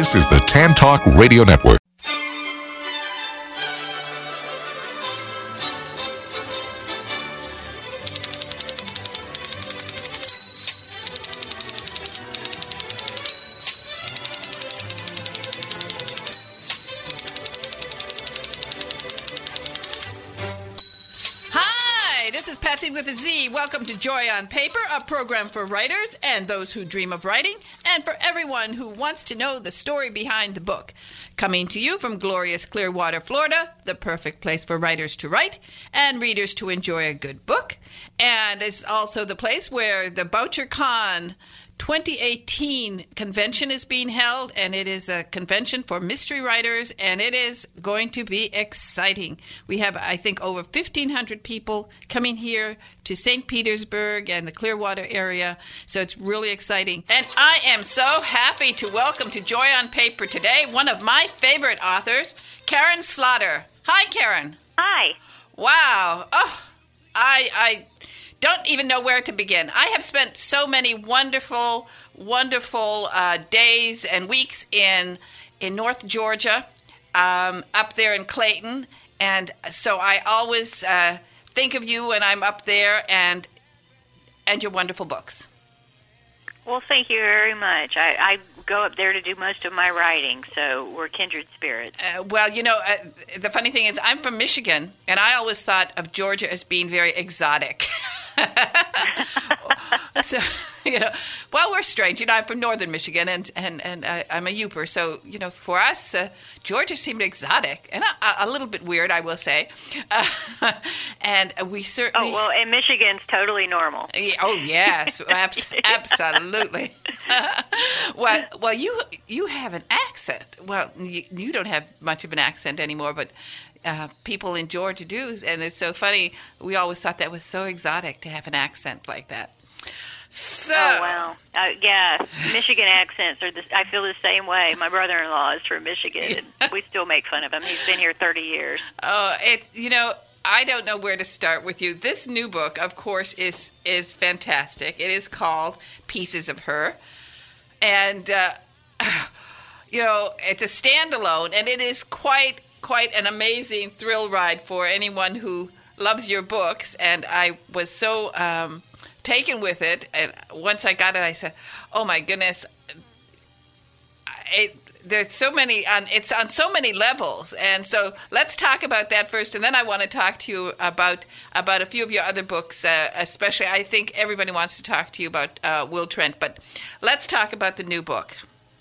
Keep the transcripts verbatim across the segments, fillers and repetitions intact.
This is the Tan Talk Radio Network. With a Z. Welcome to Joy on Paper, a program for writers and those who dream of writing, and for everyone who wants to know the story behind the book. Coming to you from glorious Clearwater, Florida, the perfect place for writers to write and readers to enjoy a good book. And it's also the place where the BoucherCon twenty eighteen convention is being held, and it is a convention for mystery writers, and it is going to be exciting. We have, I think, over fifteen hundred people coming here to Saint Petersburg and the Clearwater area, so it's really exciting. And I am so happy to welcome to Joy on Paper today one of my favorite authors, Karen Slaughter. Hi, Karen. Hi. Wow. Oh, I... I don't even know where to begin. I have spent so many wonderful, wonderful uh, days and weeks in in North Georgia, um, up there in Clayton, and so I always uh, think of you when I'm up there and and your wonderful books. Well, thank you very much. I, I go up there to do most of my writing, so we're kindred spirits. Uh, well, you know, uh, the funny thing is I'm from Michigan, and I always thought of Georgia as being very exotic. So, you know, well, we're strange. You know, I'm from northern Michigan, and, and, and I, I'm a Yooper. So, you know, for us, uh, Georgia seemed exotic and a, a little bit weird, I will say. Uh, and we certainly... Oh, well, and Michigan's totally normal. Oh, yes, abs- absolutely. well, well, you you have an accent. Well, you, you don't have much of an accent anymore, but... Uh, people in Georgia do, and it's so funny. We always thought that was so exotic to have an accent like that. So, oh wow, uh, yeah, Michigan accents are. The, I feel the same way. My brother-in-law is from Michigan, and we still make fun of him. He's been here thirty years. Oh, it's you know. I don't know where to start with you. This new book, of course, is is fantastic. It is called Pieces of Her, and uh, you know, it's a standalone, and it is quite. quite an amazing thrill ride for anyone who loves your books, and I was so um, taken with it. And once I got it, I said, "Oh my goodness!" It, there's so many on. It's on so many levels, and so let's talk about that first, and then I want to talk to you about about a few of your other books. Uh, especially, I think everybody wants to talk to you about uh, Will Trent, but let's talk about the new book.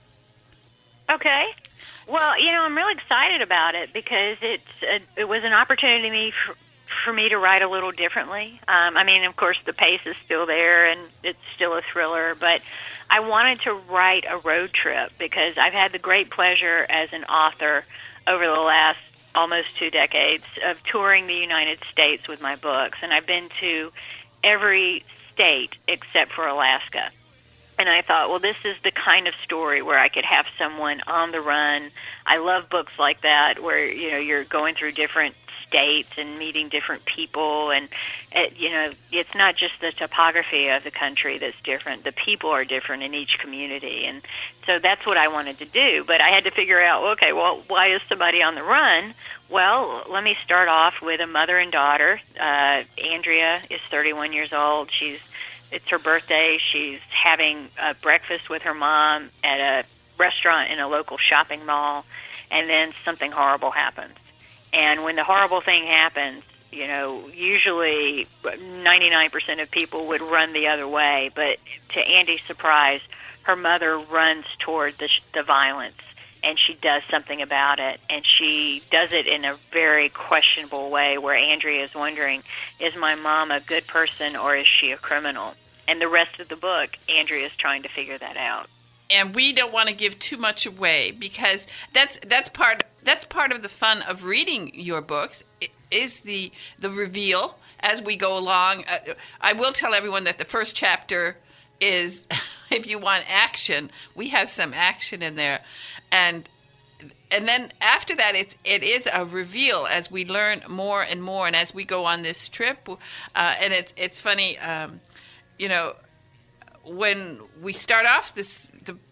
Okay. Well, you know, I'm really excited about it because it's a, it was an opportunity for, for me to write a little differently. Um, I mean, of course, the pace is still there, and it's still a thriller, but I wanted to write a road trip because I've had the great pleasure as an author over the last almost two decades of touring the United States with my books, and I've been to every state except for Alaska. And I thought, well, this is the kind of story where I could have someone on the run. I love books like that where, you know, you're going through different states and meeting different people. And, it, you know, it's not just the topography of the country that's different. The people are different in each community. And so that's what I wanted to do. But I had to figure out, okay, well, why is somebody on the run? Well, let me start off with a mother and daughter. Uh, Andrea is thirty-one years old. She's It's her birthday. She's having a breakfast with her mom at a restaurant in a local shopping mall, and then something horrible happens. And when the horrible thing happens, you know, usually ninety-nine percent of people would run the other way, but to Andy's surprise, her mother runs toward the, the violence, and she does something about it, and she does it in a very questionable way where Andrea is wondering, is my mom a good person or is she a criminal? And the rest of the book, Andrea is trying to figure that out. And we don't want to give too much away because that's that's part that's part of the fun of reading your books is the the reveal as we go along. Uh, I will tell everyone that the first chapter is, if you want action, we have some action in there, and and then after that, it's it is a reveal as we learn more and more, and as we go on this trip. Uh, and it's it's funny, um, you know, when we start off this the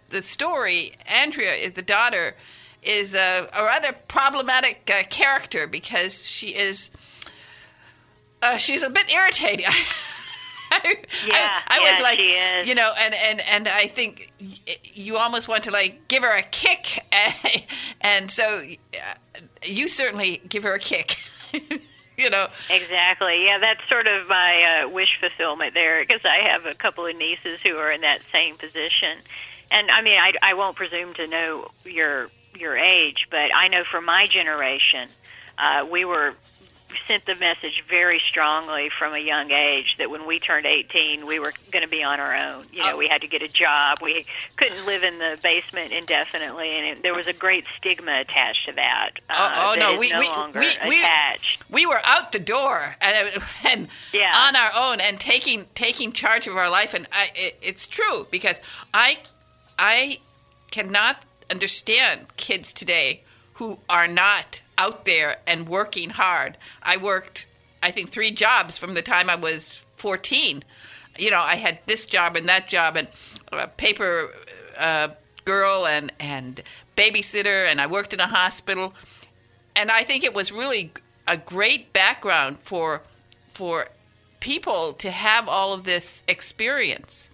the story, Andrea, the daughter, is a, a rather problematic uh, character because she is uh, she's a bit irritating. I, yeah, I, I yeah, was like, she is. you know, and, and, and I think you almost want to like give her a kick, and so uh, you certainly give her a kick. You know. Exactly. Yeah, that's sort of my uh, wish fulfillment there, because I have a couple of nieces who are in that same position. And I mean, I, I won't presume to know your your age, but I know from my generation, uh, we were sent the message very strongly from a young age that when we turned eighteen, we were going to be on our own. You know, oh. we had to get a job. We couldn't live in the basement indefinitely, and it, there was a great stigma attached to that. Uh, oh, oh that no, is we no we, longer we, we attached. We were out the door and, and yeah. on our own and taking taking charge of our life, and I, it, it's true because I I cannot understand kids today who are not out there and working hard. I worked, I think, three jobs from the time I was fourteen. You know, I had this job and that job and a paper uh, girl and, and babysitter, and I worked in a hospital. And I think it was really a great background for for people to have all of this experience.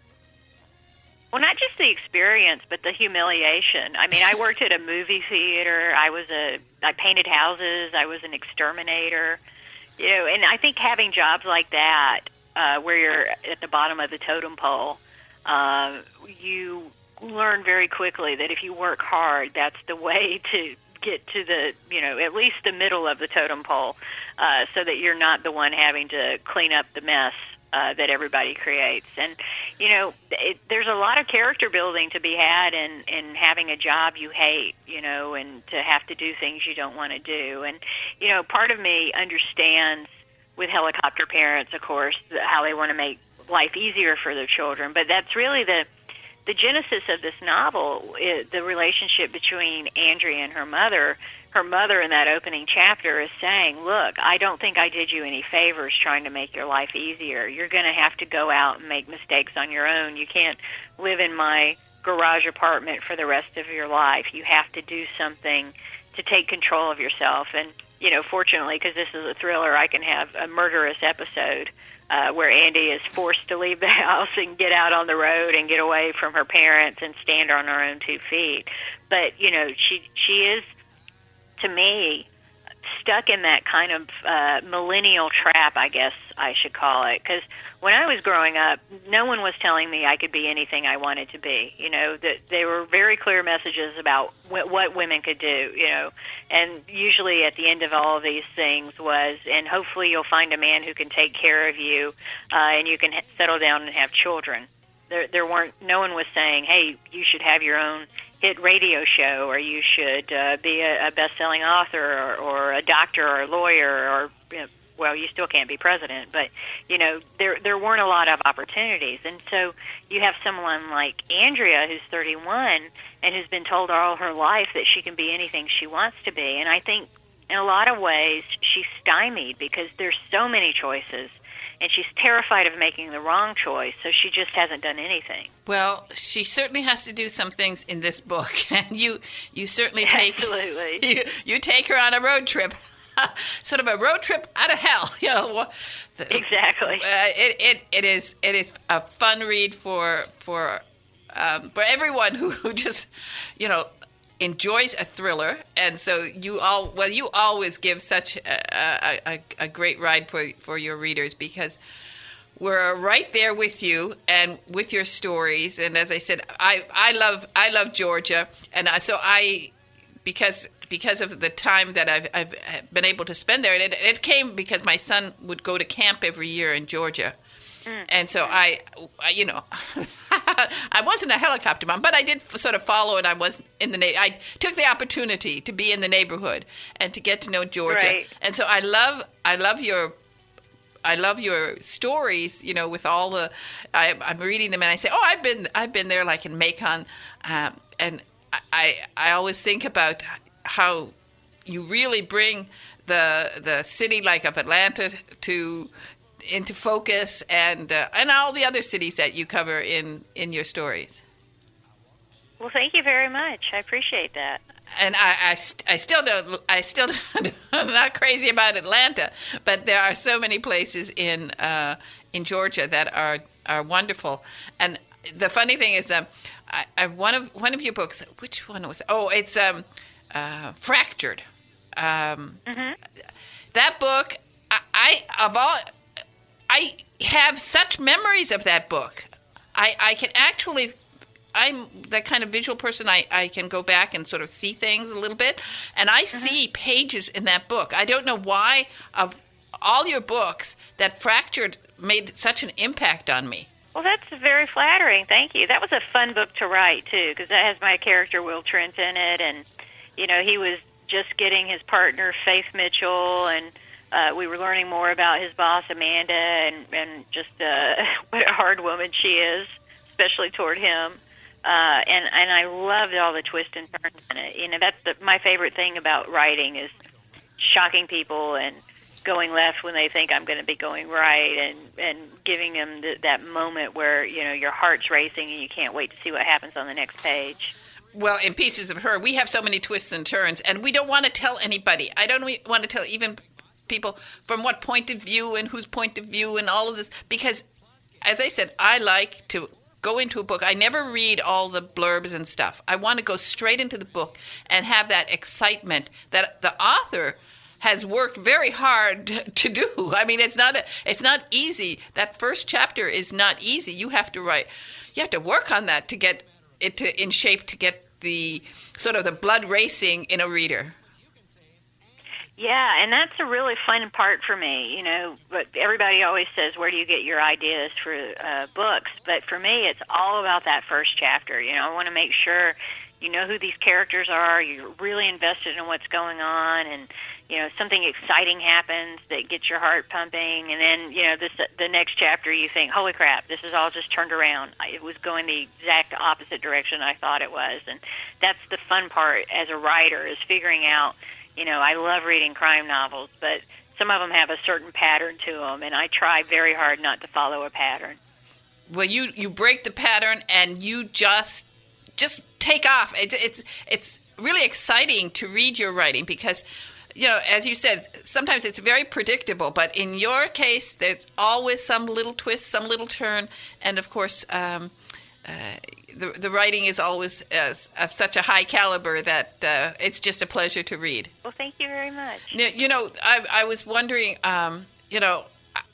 Well, not just the experience, but the humiliation. I mean, I worked at a movie theater. I was a, I painted houses. I was an exterminator. You know, and I think having jobs like that, uh, where you're at the bottom of the totem pole, uh, you learn very quickly that if you work hard, that's the way to get to the, you know, at least the middle of the totem pole, uh, so that you're not the one having to clean up the mess Uh, that everybody creates. And, you know, it, there's a lot of character building to be had in, in having a job you hate, you know, and to have to do things you don't want to do. And, you know, part of me understands with helicopter parents, of course, how they want to make life easier for their children. But that's really the the genesis of this novel, is the relationship between Andrea and her mother. Her mother in that opening chapter is saying, look, I don't think I did you any favors trying to make your life easier. You're going to have to go out and make mistakes on your own. You can't live in my garage apartment for the rest of your life. You have to do something to take control of yourself. And, you know, fortunately, because this is a thriller, I can have a murderous episode uh, where Andy is forced to leave the house and get out on the road and get away from her parents and stand on her own two feet. But, you know, she she is, to me, stuck in that kind of uh, millennial trap, I guess I should call it. Because when I was growing up, no one was telling me I could be anything I wanted to be. You know, that they were very clear messages about w- what women could do, you know. And usually at the end of all of these things was, and hopefully you'll find a man who can take care of you, uh, and you can ha- settle down and have children. There, there weren't, no one was saying, hey, you should have your own hit radio show, or you should uh, be a, a best-selling author, or, or a doctor, or a lawyer, or, you know, well, you still can't be president, but, you know, there there weren't a lot of opportunities. And so you have someone like Andrea, who's thirty-one, and who's been told all her life that she can be anything she wants to be. And I think in a lot of ways she's stymied because there's so many choices, and she's terrified of making the wrong choice, so she just hasn't done anything. Well, she certainly has to do some things in this book, and you you certainly take Absolutely. you, you take her on a road trip, sort of a road trip out of hell. You know, exactly. Uh, it, it it is it is a fun read for for um, for everyone who, who just you know enjoys a thriller, and so you all well you always give such a, a, a, a great ride for for your readers, because we're right there with you and with your stories. And as I said, I, I love I love Georgia, and I, so I because because of the time that I've I've been able to spend there, and it, it came because my son would go to camp every year in Georgia. Mm. And so I, I, you know, I wasn't a helicopter mom, but I did sort of follow, and I was in the na- I took the opportunity to be in the neighborhood and to get to know Georgia. Right. And so I love, I love your, I love your stories. You know, with all the, I, I'm reading them and I say, oh, I've been, I've been there, like in Macon, um, and I, I always think about how you really bring the the city like of Atlanta to. into focus, and uh, and all the other cities that you cover in, in your stories. Well, thank you very much. I appreciate that. And I, I, st- I still don't, I still don't, I'm not crazy about Atlanta, but there are so many places in uh, in Georgia that are, are wonderful. And the funny thing is, um, I, I one of one of your books, which one was? Oh, it's um, uh, Fractured. Um, mm-hmm. That book, I, I of all, I have such memories of that book. I, I can actually. I'm that kind of visual person. I, I can go back and sort of see things a little bit. And I mm-hmm. see pages in that book. I don't know why, of all your books, that Fractured made such an impact on me. Well, that's very flattering. Thank you. That was a fun book to write, too, because that has my character, Will Trent, in it. And, you know, he was just getting his partner, Faith Mitchell, and uh, we were learning more about his boss, Amanda, and, and just uh, what a hard woman she is, especially toward him. Uh, and, and I loved all the twists and turns in it. You know, that's the, my favorite thing about writing is shocking people and going left when they think I'm going to be going right, and, and giving them the, that moment where, you know, your heart's racing and you can't wait to see what happens on the next page. Well, in Pieces of Her, we have so many twists and turns, and we don't want to tell anybody. I don't want to tell even people from what point of view and whose point of view and all of this, because, as I said, I like to go into a book. I never read all the blurbs and stuff. I want to go straight into the book and have that excitement that the author has worked very hard to do. I mean, it's not a, it's not easy. That first chapter is not easy. You have to write, you have to work on that to get it to, in shape, to get the sort of the blood racing in a reader. Yeah, and that's a really fun part for me, you know, but everybody always says, where do you get your ideas for uh, books? But for me, it's all about that first chapter. You know, I want to make sure you know who these characters are, you're really invested in what's going on, and, you know, something exciting happens that gets your heart pumping, and then, you know, this the next chapter you think, holy crap, this is all just turned around. It was going the exact opposite direction I thought it was, and that's the fun part as a writer, is figuring out, you know, I love reading crime novels, but some of them have a certain pattern to them, and I try very hard not to follow a pattern. Well, you, you break the pattern, and you just just take off. It, it's it's really exciting to read your writing because, you know, as you said, sometimes it's very predictable, but in your case, there's always some little twist, some little turn, and of course, um, uh, the the writing is always uh, of such a high caliber that uh, it's just a pleasure to read. Well, thank you very much. You know, I I was wondering, um, you know,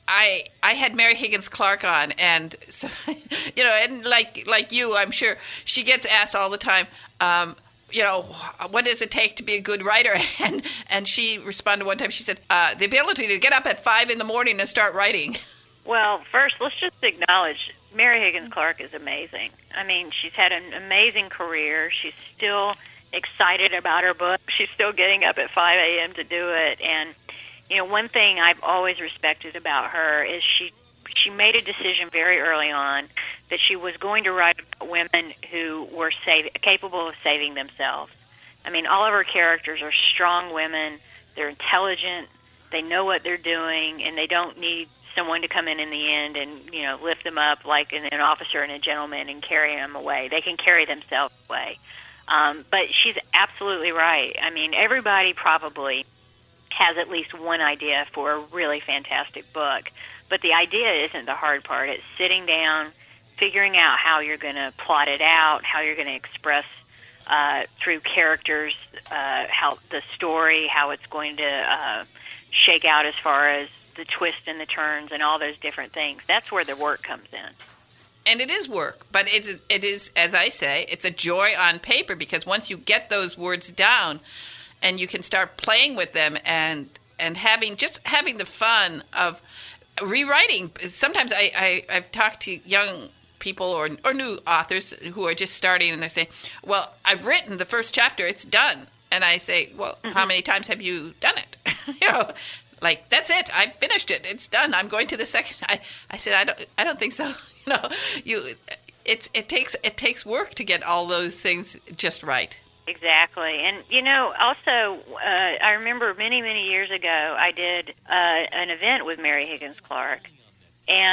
I I had Mary Higgins Clark on, and so, you know, and like like you, I'm sure she gets asked all the time, um, you know, what does it take to be a good writer? And and she responded one time. She said, uh, the ability to get up at five in the morning and start writing. Well, first, let's just acknowledge Mary Higgins Clark is amazing. I mean, she's had an amazing career. She's still excited about her book. She's still getting up at five a.m. to do it. And, you know, one thing I've always respected about her is she she made a decision very early on that she was going to write about women who were save, capable of saving themselves. I mean, all of her characters are strong women. They're intelligent. They know what they're doing, and they don't need someone to come in in the end and, you know, lift them up like an, an officer and a gentleman and carry them away. They can carry themselves away. Um, but she's absolutely right. I mean, everybody probably has at least one idea for a really fantastic book. But the idea isn't the hard part. It's sitting down, figuring out how you're going to plot it out, how you're going to express uh, through characters, uh, how the story, how it's going to uh, shake out as far as the twists and the turns and all those different things. That's where the work comes in. And it is work, but it is, it is, as I say, it's a joy on paper, because once you get those words down and you can start playing with them and and having just having the fun of rewriting. Sometimes I, I, I've talked to young people or or new authors who are just starting, and they say, well, I've written the first chapter, it's done. And I say, well, mm-hmm. how many times have you done it? you know, like, that's it. I've finished it. It's done. I'm going to the second. I, I said, I don't I don't think so. you know, you it's it takes it takes work to get all those things just right. Exactly. And, you know, also, uh, I remember many, many years ago, I did uh, an event with Mary Higgins Clark. And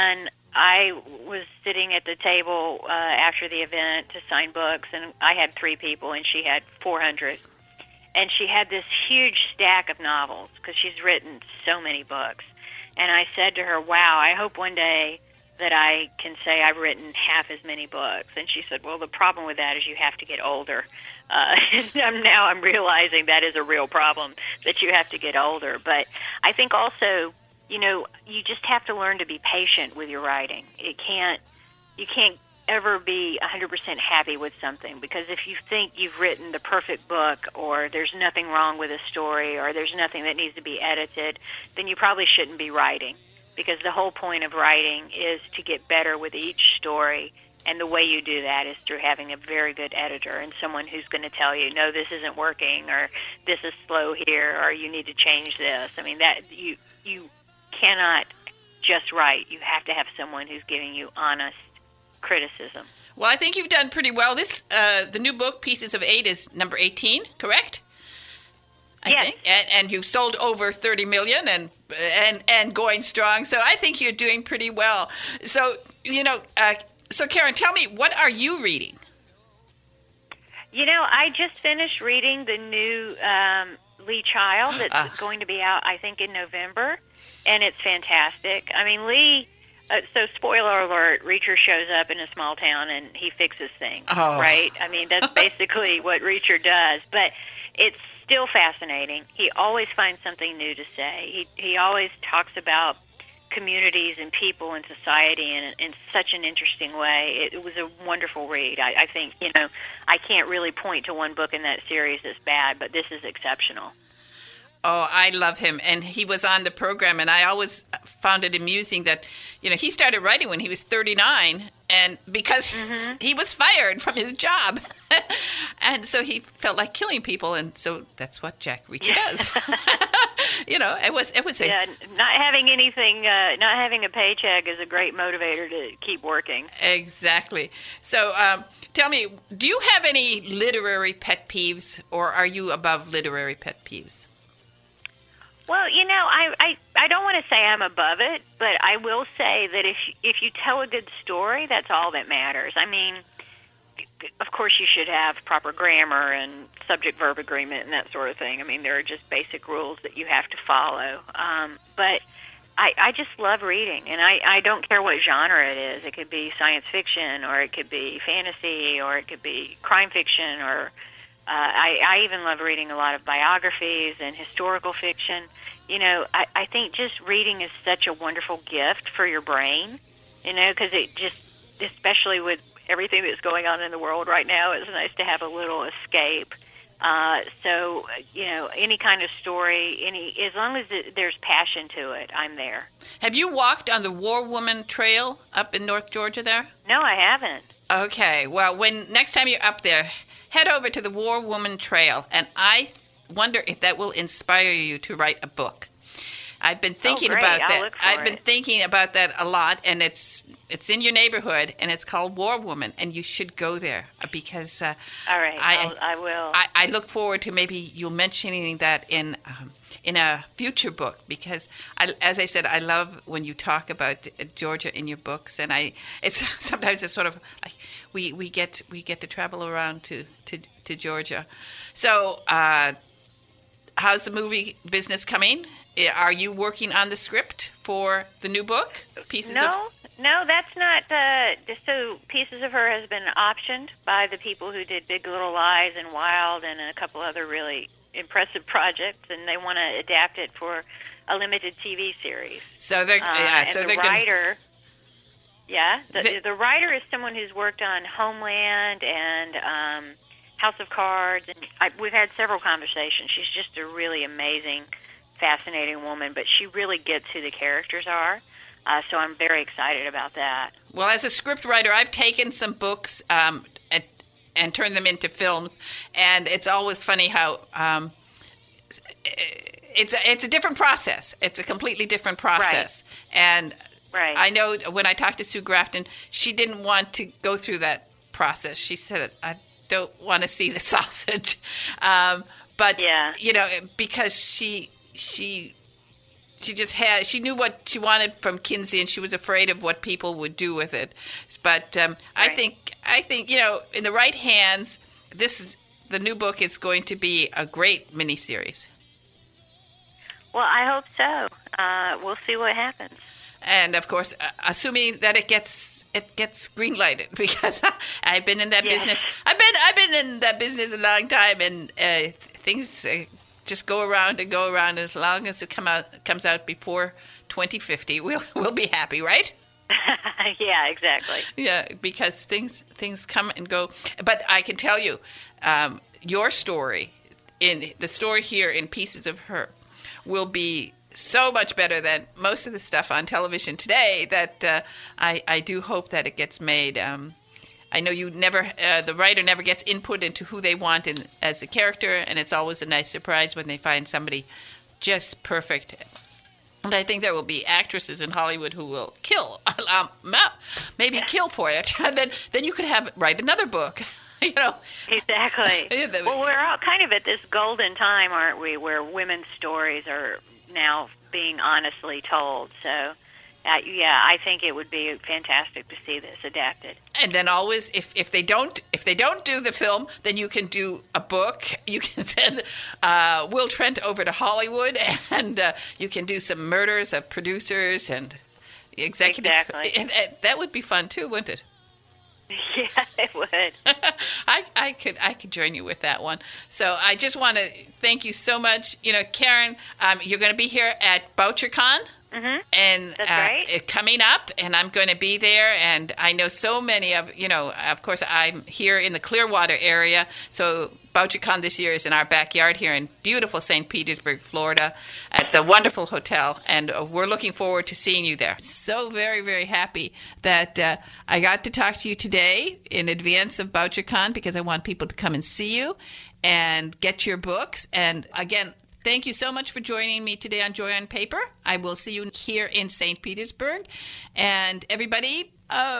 I was sitting at the table uh, after the event to sign books, and I had three people, and she had four hundred. And she had this huge stack of novels because she's written so many books. And I said to her, wow, I hope one day that I can say I've written half as many books. And she said, well, the problem with that is you have to get older. Uh, and now I'm realizing that is a real problem, that you have to get older. But I think also, you know, you just have to learn to be patient with your writing. It can't, you can't ever be one hundred percent happy with something, because if you think you've written the perfect book, or there's nothing wrong with a story, or there's nothing that needs to be edited, then you probably shouldn't be writing, because the whole point of writing is to get better with each story, and the way you do that is through having a very good editor and someone who's going to tell you, no, this isn't working, or this is slow here, or you need to change this. I mean, that you you cannot just write. You have to have someone who's giving you honest criticism. Well, I think you've done pretty well. This, uh, the new book, Pieces of Eight, is number eighteen, correct? I yes. think. And, and you've sold over thirty million and and and going strong. So I think you're doing pretty well. So, you know, uh, so Karen, tell me, what are you reading? You know, I just finished reading the new um, Lee Child that's uh. going to be out, I think, in November, and it's fantastic. I mean, Lee... Uh, so, spoiler alert, Reacher shows up in a small town and he fixes things, oh. right? I mean, that's basically what Reacher does. But it's still fascinating. He always finds something new to say. He he always talks about communities and people and society in, in such an interesting way. It, it was a wonderful read. I, I think, you know, I can't really point to one book in that series that's bad, but this is exceptional. Oh, I love him. And he was on the program, and I always found it amusing that, you know, he started writing when he was thirty-nine, and because mm-hmm. he was fired from his job. And so he felt like killing people, and so that's what Jack Reacher yeah. does. You know, it was it was a... Yeah, not having anything, uh, not having a paycheck is a great motivator to keep working. Exactly. So um, tell me, do you have any literary pet peeves, or are you above literary pet peeves? Well, you know, I, I, I don't want to say I'm above it, but I will say that if if you tell a good story, that's all that matters. I mean, of course you should have proper grammar and subject-verb agreement and that sort of thing. I mean, there are just basic rules that you have to follow. Um, but I, I just love reading, and I, I don't care what genre it is. It could be science fiction, or it could be fantasy, or it could be crime fiction, or... Uh, I, I even love reading a lot of biographies and historical fiction. You know, I, I think just reading is such a wonderful gift for your brain, you know, because it just, especially with everything that's going on in the world right now, it's nice to have a little escape. Uh, so, you know, any kind of story, any as long as it, there's passion to it, I'm there. Have you walked on the War Woman Trail up in North Georgia there? No, I haven't. Okay. Well, when next time you're up there, head over to the War Woman Trail, and I wonder if that will inspire you to write a book. I've been thinking oh, great. about I'll that. Look for I've been it. thinking about that a lot, and it's it's in your neighborhood, and it's called War Woman, and you should go there because uh, all right, I I'll, I will. I, I look forward to maybe you mentioning that in um, in a future book, because I, as I said, I love when you talk about Georgia in your books, and I it's sometimes it's sort of like we, we get we get to travel around to to, to Georgia. So uh, how's the movie business coming? Are you working on the script for the new book, Pieces no, of... No, that's not... Uh, so Pieces of Her has been optioned by the people who did Big Little Lies and Wild and a couple other really impressive projects, and they want to adapt it for a limited T V series. So they're... Uh, yeah, and so the they're writer... Gonna... Yeah, the, the, the writer is someone who's worked on Homeland and um, House of Cards, and I, we've had several conversations. She's just a really amazing... fascinating woman, but she really gets who the characters are, uh, so I'm very excited about that. Well, as a script writer, I've taken some books um, and, and turned them into films, and it's always funny how um, it's a, it's a different process. It's a completely different process, right. and right. I know when I talked to Sue Grafton, she didn't want to go through that process. She said, "I don't want to see the sausage," um, but yeah. you know, because she. She she just had, she knew what she wanted from Kinsey, and she was afraid of what people would do with it. But um, I Right. think, I think, you know, in the right hands, this is, the new book is going to be a great miniseries. Well, I hope so. Uh, we'll see what happens. And of course, uh, assuming that it gets it gets green lighted, because I've been in that Yes. business. I've been I've been in that business a long time, and uh, things uh, just go around and go around. As long as it come out comes out before twenty fifty, we'll we'll be happy, right? Yeah, exactly. Yeah, because things things come and go. But I can tell you, um, your story, in the story here in Pieces of Her, will be so much better than most of the stuff on television today that uh, I, I do hope that it gets made. Um, I know you never, uh, the writer never gets input into who they want in, as a character, and it's always a nice surprise when they find somebody just perfect. And I think there will be actresses in Hollywood who will kill, um, maybe kill for it. And then, then you could have write another book. You know, Exactly. Yeah, the- Well, we're all kind of at this golden time, aren't we, where women's stories are now being honestly told. So, uh, yeah, I think it would be fantastic to see this adapted. And then always, if, if they don't if they don't do the film, then you can do a book. You can send uh, Will Trent over to Hollywood, and uh, you can do some murders of producers and executive. Exactly. And, and that would be fun too, wouldn't it? Yeah, it would. I, I could I could join you with that one. So I just want to thank you so much. You know, Karen, um, you're going to be here at BoucherCon. Mm-hmm. And That's uh, right. it coming up, and I'm going to be there. And I know so many of, you know, of course, I'm here in the Clearwater area. So BoucherCon this year is in our backyard here in beautiful Saint Petersburg, Florida, at the wonderful hotel. And uh, we're looking forward to seeing you there. So very, very happy that uh, I got to talk to you today in advance of BoucherCon, because I want people to come and see you and get your books. And again, thank you so much for joining me today on Joy on Paper. I will see you here in Saint Petersburg. And everybody,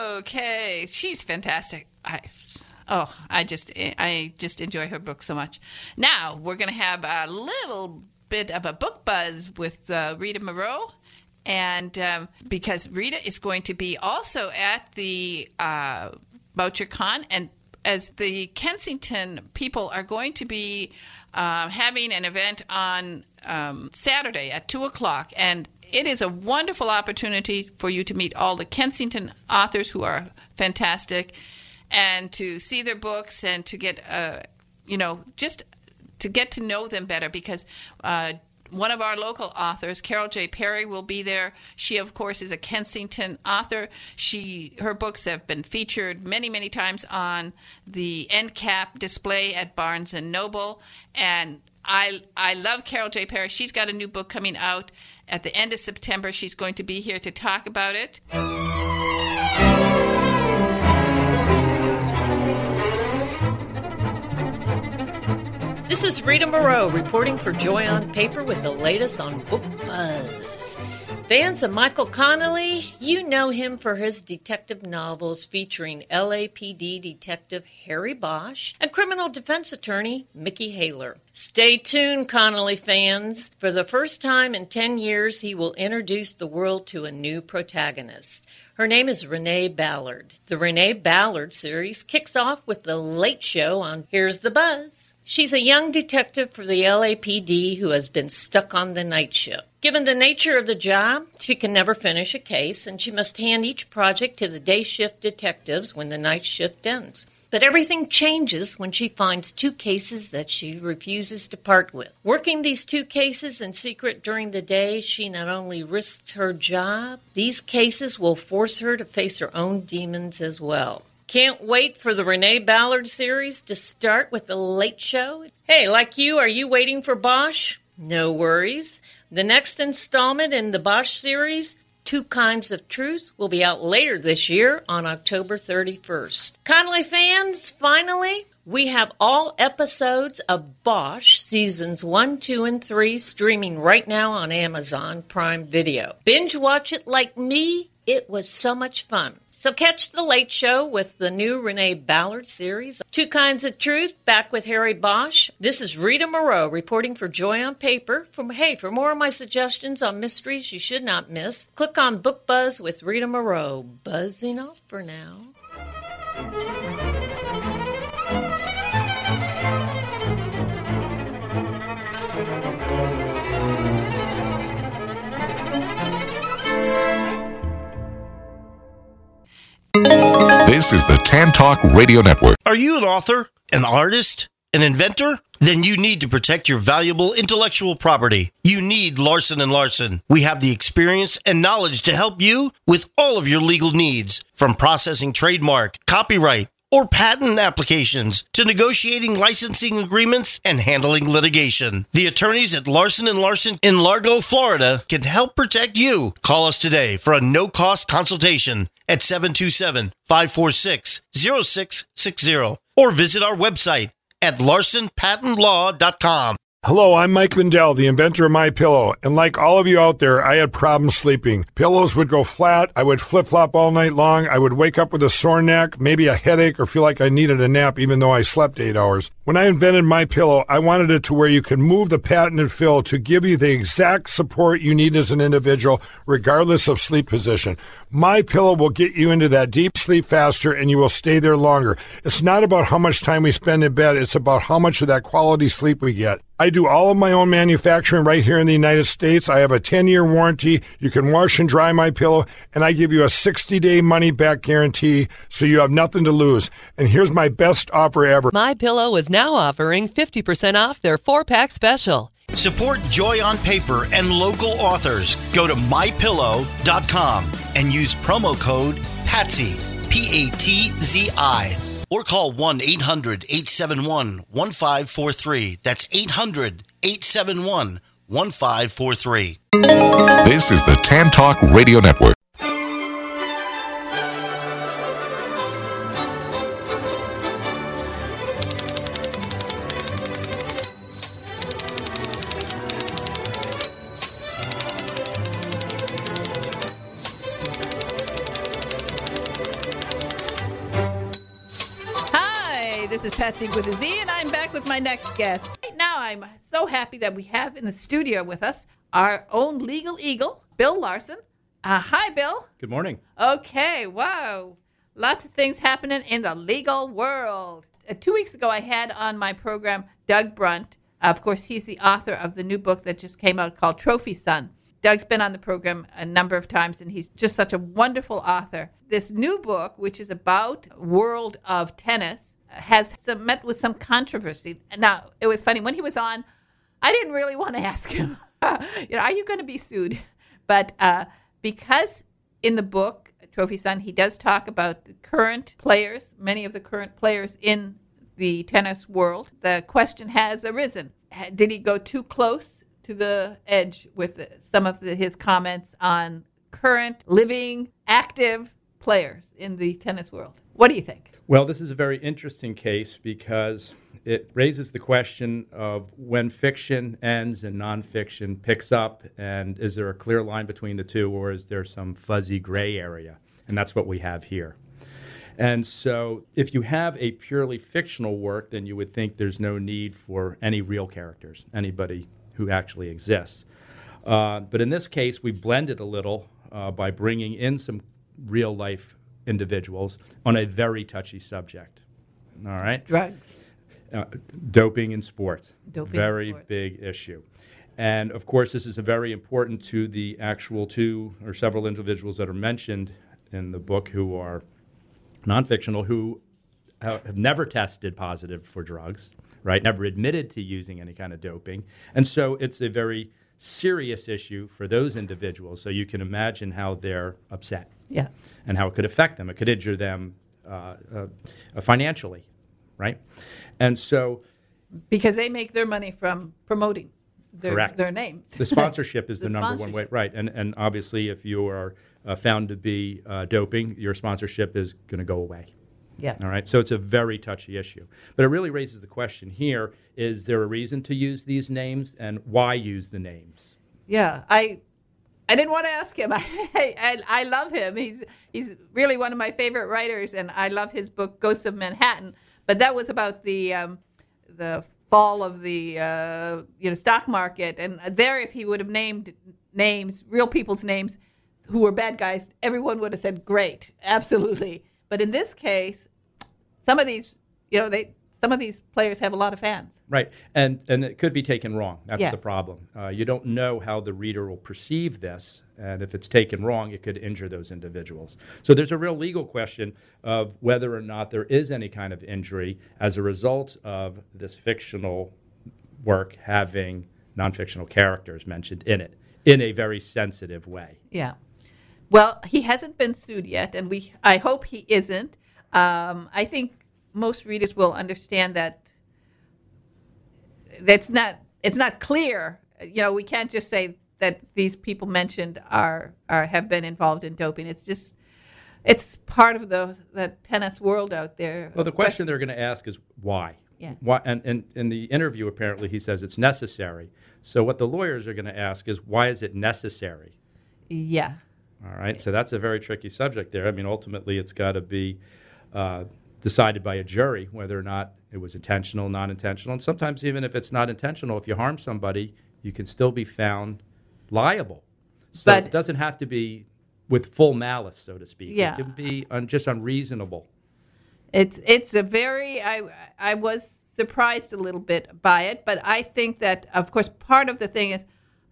okay, she's fantastic. I, oh, I just I just enjoy her book so much. Now, we're going to have a little bit of a book buzz with uh, Rita Moreau. And um, because Rita is going to be also at the uh, BoucherCon, and as the Kensington people are going to be uh, having an event on um, Saturday at two o'clock, and it is a wonderful opportunity for you to meet all the Kensington authors who are fantastic, and to see their books and to get, uh, you know, just to get to know them better, because uh, one of our local authors, Carol J. Perry, will be there. She, of course, is a Kensington author. She, her books have been featured many, many times on the end cap display at Barnes and Noble. And I, I love Carol J. Perry. She's got a new book coming out at the end of September. She's going to be here to talk about it. This is Rita Moreau reporting for Joy on Paper with the latest on Book Buzz. Fans of Michael Connelly, you know him for his detective novels featuring L A P D Detective Harry Bosch and criminal defense attorney Mickey Haler. Stay tuned, Connelly fans. For the first time in ten years, he will introduce the world to a new protagonist. Her name is Renee Ballard. The Renee Ballard series kicks off with The Late Show on Here's the Buzz. She's a young detective for the L A P D who has been stuck on the night shift. Given the nature of the job, she can never finish a case, and she must hand each project to the day shift detectives when the night shift ends. But everything changes when she finds two cases that she refuses to part with. Working these two cases in secret during the day, she not only risks her job, these cases will force her to face her own demons as well. Can't wait for the Renee Ballard series to start with The Late Show. Hey, like you, are you waiting for Bosch? No worries. The next installment in the Bosch series, Two Kinds of Truth, will be out later this year on October thirty-first. Connelly fans, finally, we have all episodes of Bosch seasons one, two, and three streaming right now on Amazon Prime Video. Binge watch it like me It was so much fun. So catch The Late Show with the new Renee Ballard series, Two Kinds of Truth, back with Harry Bosch. This is Rita Moreau reporting for Joy on Paper. For, hey, for more of my suggestions on mysteries you should not miss, click on Book Buzz with Rita Moreau. Buzzing off for now. This is the Tan Talk Radio Network. Are you an author, an artist, an inventor? Then you need to protect your valuable intellectual property. You need Larson and Larson. We have the experience and knowledge to help you with all of your legal needs, from processing trademark, copyright, or patent applications to negotiating licensing agreements and handling litigation. The attorneys at Larson and Larson in Largo, Florida can help protect you. Call us today for a no-cost consultation at seven two seven, five four six, zero six six zero or visit our website at larson patent law dot com. Hello, I'm Mike Lindell, the inventor of MyPillow, and like all of you out there, I had problems sleeping. Pillows would go flat, I would flip-flop all night long, I would wake up with a sore neck, maybe a headache, or feel like I needed a nap even though I slept eight hours. When I invented MyPillow, I wanted it to where you can move the patented fill to give you the exact support you need as an individual, regardless of sleep position. MyPillow will get you into that deep sleep faster, and you will stay there longer. It's not about how much time we spend in bed, it's about how much of that quality sleep we get. I do all of my own manufacturing right here in the United States. I have a ten-year warranty. You can wash and dry my pillow, and I give you a sixty-day money-back guarantee, so you have nothing to lose. And here's my best offer ever. MyPillow is now offering fifty percent off their four-pack special. Support Joy on Paper and local authors. Go to my pillow dot com and use promo code PATSY, P A T Z I. Or call one eight hundred, eight seven one, one five four three. That's eight hundred, eight seven one, one five four three. This is the Tan Talk Radio Network. This is Patsy with a Z, and I'm back with my next guest. Right now, I'm so happy that we have in the studio with us our own legal eagle, Bill Larson. Uh, hi, Bill. Good morning. Okay, wow. Lots of things happening in the legal world. Uh, two weeks ago, I had on my program Doug Brunt. Of course, he's the author of the new book that just came out called Trophy Son. Doug's been on the program a number of times, and he's just such a wonderful author. This new book, which is about world of tennis, has some, met with some controversy. Now, it was funny. When he was on, I didn't really want to ask him, you know, are you going to be sued? But uh, because in the book, Trophy Son, he does talk about the current players, many of the current players in the tennis world, the question has arisen. Did he go too close to the edge with the, some of the, his comments on current, living, active players in the tennis world? What do you think? Well, this is a very interesting case because it raises the question of when fiction ends and nonfiction picks up, and is there a clear line between the two, or is there some fuzzy gray area? And that's what we have here. And so if you have a purely fictional work, then you would think there's no need for any real characters, anybody who actually exists. Uh, but in this case, we blended a little uh, by bringing in some real-life individuals on a very touchy subject. All right? Drugs. Uh, doping in sports. Doping very in sport. Big issue. And, of course, this is a very important to the actual two or several individuals that are mentioned in the book who are non-fictional, who ha- have never tested positive for drugs, right? Never admitted to using any kind of doping. And so it's a very serious issue for those individuals. So you can imagine how they're upset. Yeah. And how it could affect them. It could injure them uh, uh, financially, right? And so... Because they make their money from promoting their, correct. their name. The sponsorship is the, the number one way. Right. And, and obviously, if you are uh, found to be uh, doping, your sponsorship is going to go away. Yeah. All right. So it's a very touchy issue. But it really raises the question here, is there a reason to use these names, and why use the names? Yeah. I... I didn't want to ask him. I, I I love him. He's he's really one of my favorite writers, and I love his book Ghosts of Manhattan. But that was about the um, the fall of the uh, you know stock market, and there, if he would have named names, real people's names, who were bad guys, everyone would have said, "Great, absolutely." But in this case, some of these, you know, they some of these players have a lot of fans. Right, and and it could be taken wrong. That's Yeah. the problem. Uh, you don't know how the reader will perceive this, and if it's taken wrong, it could injure those individuals. So there's a real legal question of whether or not there is any kind of injury as a result of this fictional work having non-fictional characters mentioned in it in a very sensitive way. Yeah. Well, he hasn't been sued yet, and we I hope he isn't. Um, I think most readers will understand that that's not it's not clear. You know, we can't just say that these people mentioned are are have been involved in doping. It's just it's part of the the tennis world out there. Well, the question they're going to ask is why. Yeah. Why? And, and in the interview, apparently, he says it's necessary. So what the lawyers are going to ask is, why is it necessary? Yeah. All right. So that's a very tricky subject there. I mean, ultimately, it's got to be uh, decided by a jury whether or not it was intentional, non-intentional. And sometimes even if it's not intentional, if you harm somebody, you can still be found liable. So But- it doesn't have to be with full malice, so to speak. Yeah. It can be un- just unreasonable. It's it's a very I I was surprised a little bit by it, but I think that of course part of the thing is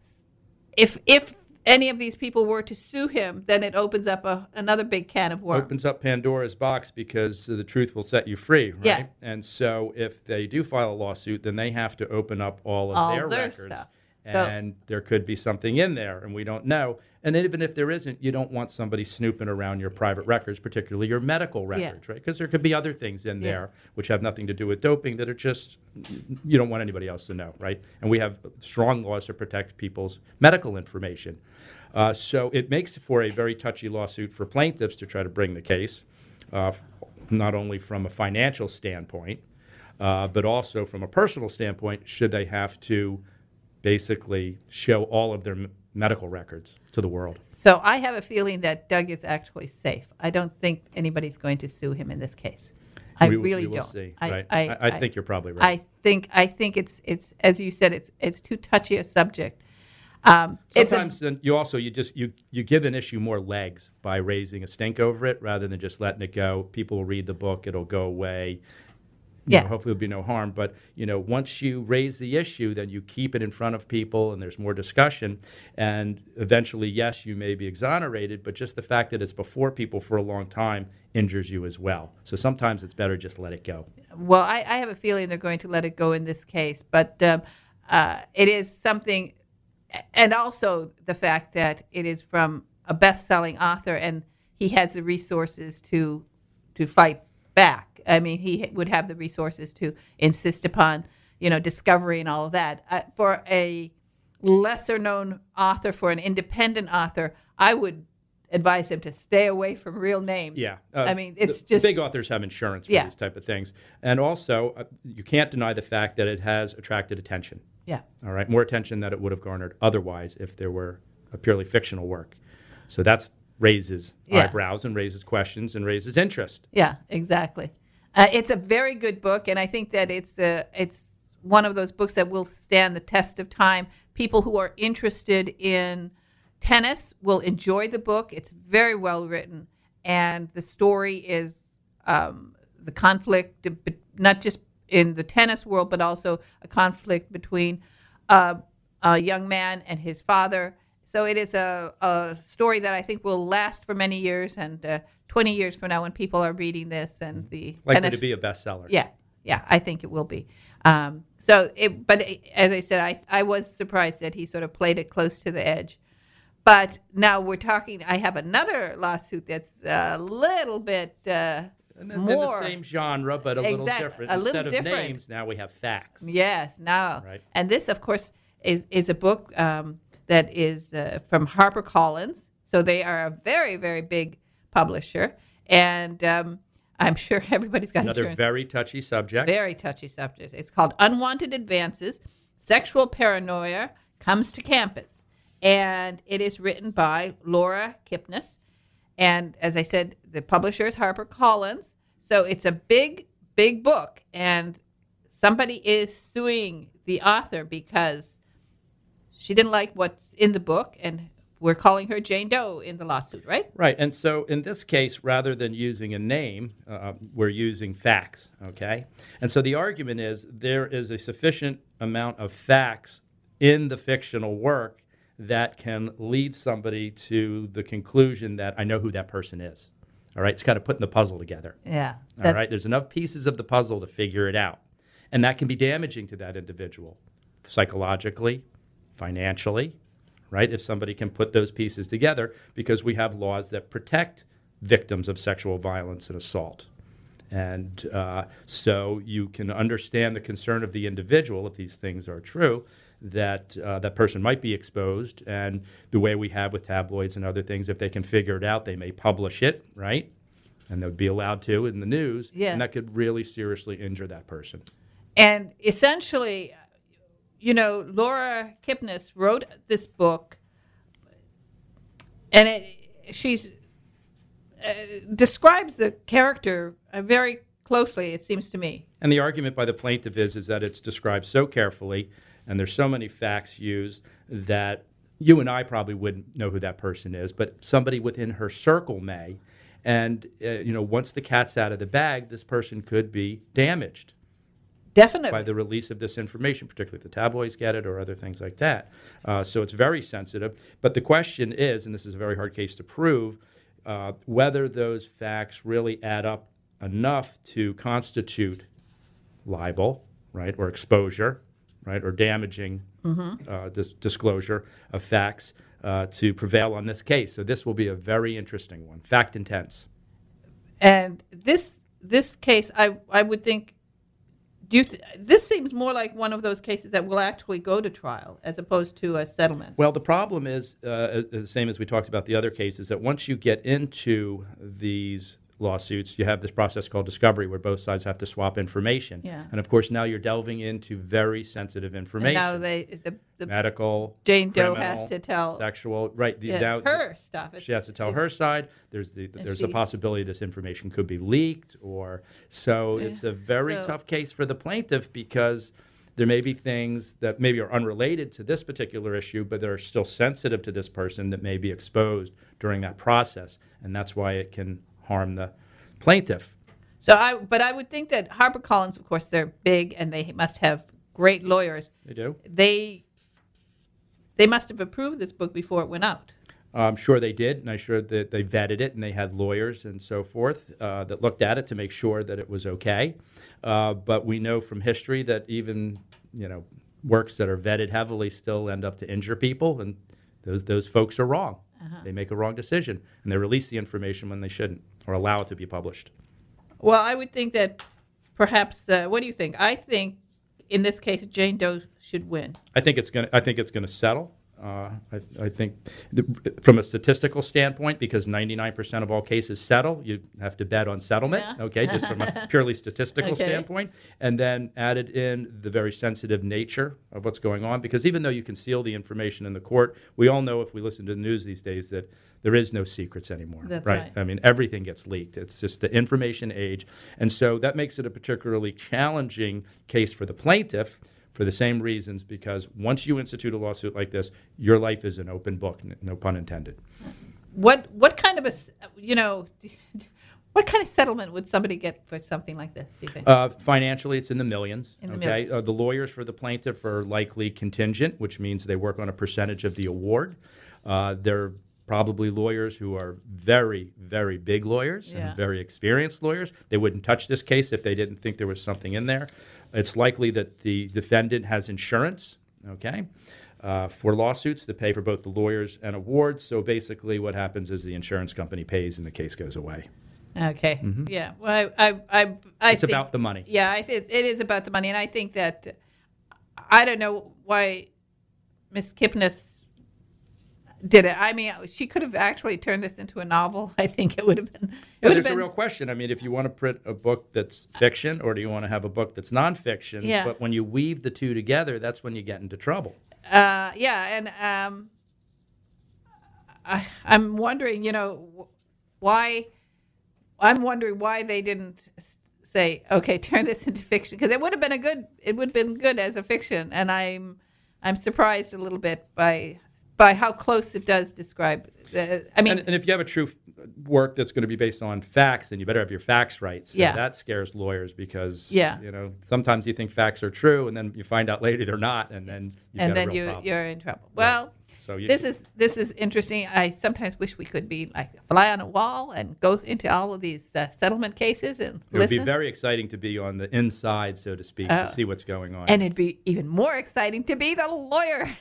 if if any of these people were to sue him, then it opens up a, another big can of worms. Opens up Pandora's box because the truth will set you free, right? Yeah. And so if they do file a lawsuit, then they have to open up all of All their, their records. stuff. So- And there could be something in there, and we don't know. And even if there isn't, you don't want somebody snooping around your private records, particularly your medical records, right? Because there could be other things in Yeah. there which have nothing to do with doping that are just, you don't want anybody else to know, right? And we have strong laws to protect people's medical information. Uh, so it makes for a very touchy lawsuit for plaintiffs to try to bring the case, uh, not only from a financial standpoint, uh, but also from a personal standpoint, should they have to basically show all of their m- medical records to the world. So I have a feeling that Doug is actually safe. I don't think anybody's going to sue him in this case. I we, really we will don't. see, I, right? I, I, I think you're probably right. I think I think it's it's as you said it's it's too touchy a subject. Um, it's a- Sometimes then you also you just you you give an issue more legs by raising a stink over it rather than just letting it go. People will read the book, it'll go away. You Yeah. know, hopefully there'll be no harm. But you know, once you raise the issue, then you keep it in front of people, and there's more discussion. And eventually, yes, you may be exonerated, but just the fact that it's before people for a long time injures you as well. So sometimes it's better just let it go. Well, I, I have a feeling they're going to let it go in this case, but um, uh, it is something, and also the fact that it is from a best-selling author, and he has the resources to to fight back. I mean, he would have the resources to insist upon, you know, discovery and all of that. Uh, for a lesser-known author, for an independent author, I would advise him to stay away from real names. Yeah. I mean, it's the just big authors have insurance for Yeah. these type of things. And also, uh, you can't deny the fact that it has attracted attention. yeah. All right, more attention than it would have garnered otherwise if there were a purely fictional work. So that raises Yeah. eyebrows and raises questions and raises interest. Yeah, exactly. Uh, it's a very good book, and I think that it's uh, it's one of those books that will stand the test of time. People who are interested in tennis will enjoy the book. It's very well written, and the story is um, the conflict, not just in the tennis world, but also a conflict between uh, a young man and his father. So it is a, a story that I think will last for many years, and uh, twenty years from now when people are reading this and the Likely tennis, to be a bestseller. yeah, yeah, I think it will be. Um, so, it, but it, as I said, I, I was surprised that he sort of played it close to the edge. But now we're talking, I have another lawsuit that's a little bit uh, And then, more. then the same genre, but a little Exact- different. a little Instead of different. names, now we have facts. Yes, now. Right. And this, of course, is, is a book um, that is uh, from HarperCollins. So they are a very, very big publisher. And um, I'm sure everybody's got Another insurance. very touchy subject. Very touchy subject. It's called Unwanted Advances, Sexual Paranoia Comes to Campus. and it is written by Laura Kipnis. And as I said, the publisher is HarperCollins. So it's a big, big book. And somebody is suing the author because she didn't like what's in the book, and we're calling her Jane Doe in the lawsuit, right? Right. And so in this case, rather than using a name, uh, we're using facts, okay? And so the argument is there is a sufficient amount of facts in the fictional work that can lead somebody to the conclusion that I know who that person is. All right? It's kind of putting the puzzle together. Yeah. All right? There's enough pieces of the puzzle to figure it out. And that can be damaging to that individual, psychologically, financially, right? If somebody can put those pieces together, because we have laws that protect victims of sexual violence and assault. And uh, so you can understand the concern of the individual, if these things are true, that uh, that person might be exposed. And the way we have with tabloids and other things, if they can figure it out, they may publish it, right? And they'll be allowed to in the news. Yeah. And that could really seriously injure that person. And essentially, you know, Laura Kipnis wrote this book, and it, she's uh, describes the character uh, very closely, it seems to me. And the argument by the plaintiff is, is that it's described so carefully, and there's so many facts used that you and I probably wouldn't know who that person is, but somebody within her circle may. And, uh, you know, once the cat's out of the bag, this person could be damaged. Definitely. By the release of this information, particularly if the tabloids get it or other things like that. Uh, so it's very sensitive. But the question is, and this is a very hard case to prove, uh, whether those facts really add up enough to constitute libel, right, or exposure, right, or damaging mm-hmm. uh, dis- disclosure of facts uh, to prevail on this case. So this will be a very interesting one, fact intense. And this this case, I I would think, do you th- this seems more like one of those cases that will actually go to trial as opposed to a settlement. Well, the problem is uh, the same as we talked about the other cases, that once you get into these lawsuits, you have this process called discovery where both sides have to swap information. Yeah. And, of course, now you're delving into very sensitive information. And now they, the, the medical, Jane Doe criminal, has to tell sexual, right. The, yeah, now, her stuff. It's, she has to tell her side. There's the there's she, a possibility this information could be leaked, or so yeah, it's a very so, tough case for the plaintiff, because there may be things that maybe are unrelated to this particular issue, but they're still sensitive to this person that may be exposed during that process, and that's why it can harm the plaintiff. So I, but I would think that HarperCollins, of course, they're big and they must have great lawyers. They do. They, they must have approved this book before it went out. I'm sure they did, and I'm sure that they vetted it, and they had lawyers and so forth uh, that looked at it to make sure that it was okay. Uh, but we know from history that even, you know, works that are vetted heavily still end up to injure people, and those those folks are wrong. Uh-huh. They make a wrong decision, and they release the information when they shouldn't, or allow it to be published. Well, I would think that perhaps. Uh, what do you think? I think in this case, Jane Doe should win. I think it's going. I think it's going to settle. Uh, I, I think the, from a statistical standpoint, because ninety-nine percent of all cases settle, you have to bet on settlement, yeah. okay, just from a purely statistical okay. standpoint. And then added in the very sensitive nature of what's going on, because even though you conceal the information in the court, we all know if we listen to the news these days that there is no secrets anymore. That's right? right. I mean, everything gets leaked. It's just the information age. And so that makes it a particularly challenging case for the plaintiff, for the same reasons, because once you institute a lawsuit like this, your life is an open book, no pun intended. What what kind of a, you know, what kind of settlement would somebody get for something like this, do you think? Uh, financially, it's in the millions. In the okay, millions. Uh, the lawyers for the plaintiff are likely contingent, which means they work on a percentage of the award. Uh, they're probably lawyers who are very, very big lawyers yeah. and very experienced lawyers. They wouldn't touch this case if they didn't think there was something in there. It's likely that the defendant has insurance, okay, uh, for lawsuits that pay for both the lawyers and awards. So basically what happens is the insurance company pays and the case goes away. Okay. Mm-hmm. Yeah. Well, I, I, I, I It's think, about the money. Yeah, I th- it is about the money. And I think that, I don't know why Miss Kipnis did it. I mean, she could have actually turned this into a novel. I think it would have been. It Yeah, would have there's been, a real question. I mean, if you want to print a book that's fiction, or do you want to have a book that's nonfiction? Yeah. But when you weave the two together, that's when you get into trouble. Uh, yeah, and um, I, I'm wondering, you know, why. I'm wondering why they didn't say, okay, turn this into fiction, because it would have been a good. It would have been good as a fiction, and I'm, I'm surprised a little bit by, by how close it does describe. The, I mean, and, and if you have a true f- work that's going to be based on facts, then you better have your facts right. So yeah. that scares lawyers because yeah. you know sometimes you think facts are true, and then you find out later they're not, and then you've and got then a real you problem. you're in trouble. Well. Right. So you, this is this is interesting. I sometimes wish we could be like a fly on a wall and go into all of these uh, settlement cases and it listen. would be very exciting to be on the inside, so to speak, Uh, to see what's going on. And it'd be even more exciting to be the lawyer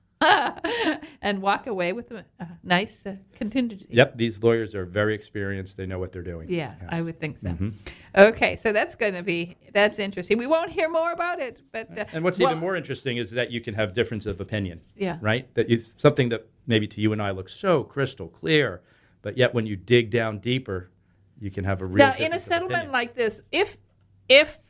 and walk away with a, a nice uh, contingency. Yep, these lawyers are very experienced. They know what they're doing. Yeah, Yes. I would think so. Mm-hmm. Okay, so that's going to be, that's interesting. We won't hear more about it. but uh, And what's well, even more interesting is that you can have difference of opinion. Yeah. Right? That is something that maybe to you and I looks so crystal clear, but yet when you dig down deeper, you can have a real Now, in a difference of settlement opinion. like this, if if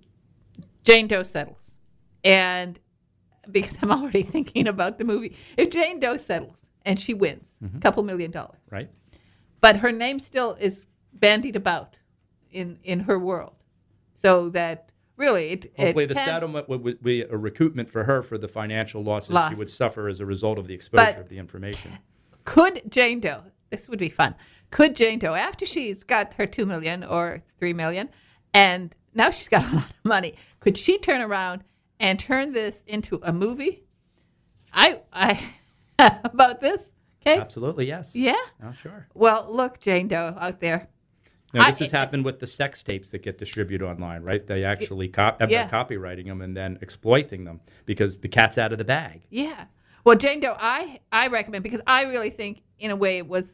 Jane Doe settles, and because I'm already thinking about the movie, if Jane Doe settles and she wins a couple million dollars, Right. but her name still is bandied about in, in her world, so that really it Hopefully it the can, settlement would, would be a recoupment for her for the financial losses Loss. she would suffer as a result of the exposure But- of the information. Could Jane Doe, this would be fun, could Jane Doe, after she's got her two million or three million, and now she's got a lot of money, could she turn around and turn this into a movie? I, I, about this? Okay. Absolutely, yes. Yeah. Oh, sure. Well, look, Jane Doe out there. Now, this I- has happened with the sex tapes that get distributed online, right? They actually cop- end Yeah. up copywriting them and then exploiting them because the cat's out of the bag. Yeah. Well, Jane Doe, I, I recommend, because I really think, in a way, it was,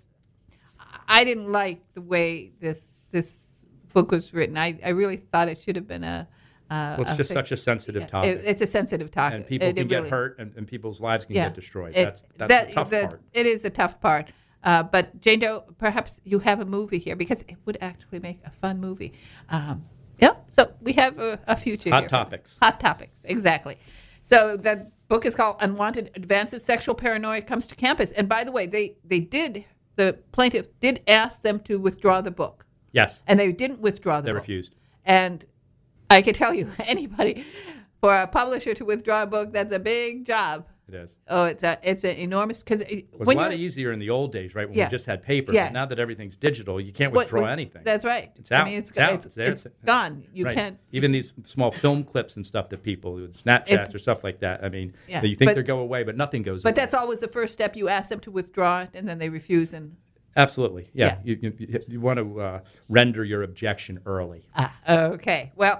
I didn't like the way this this book was written. I, I really thought it should have been a. Uh, Well, it's a just fic- such a sensitive yeah, topic. it- it's a sensitive topic. and people It- can it get really- hurt and, and people's lives can Yeah. get destroyed. It- that's that's that- the tough that- part. It is a tough part. Uh, but Jane Doe, perhaps you have a movie here, because it would actually make a fun movie. Um, yeah, so we have a, a future Hot here. topics. Hot topics, exactly. So that book is called Unwanted Advances, Sexual Paranoia Comes to Campus. And by the way, they, they did, the plaintiff did ask them to withdraw the book. Yes, And they didn't withdraw the they book. refused. And I can tell you, anybody, for a publisher to withdraw a book, that's a big job. It is. Oh, it's a it's an enormous, because It was when a lot you easier in the old days, right? When Yeah. we just had paper. Yeah. But now that everything's digital, you can't what- withdraw what- anything. That's right. It's out. I mean, it's, It's out. It's, It's there. it's It's- gone. You Right. can't. Even these small film clips and stuff that people, Snapchats It's- or stuff like that. I mean, Yeah. you think But- they go away, but nothing goes But away. that's always the first step. You ask them to withdraw it, and then they refuse. And Absolutely. Yeah. Yeah. You, you, you want to uh, render your objection early. ah, okay. Well,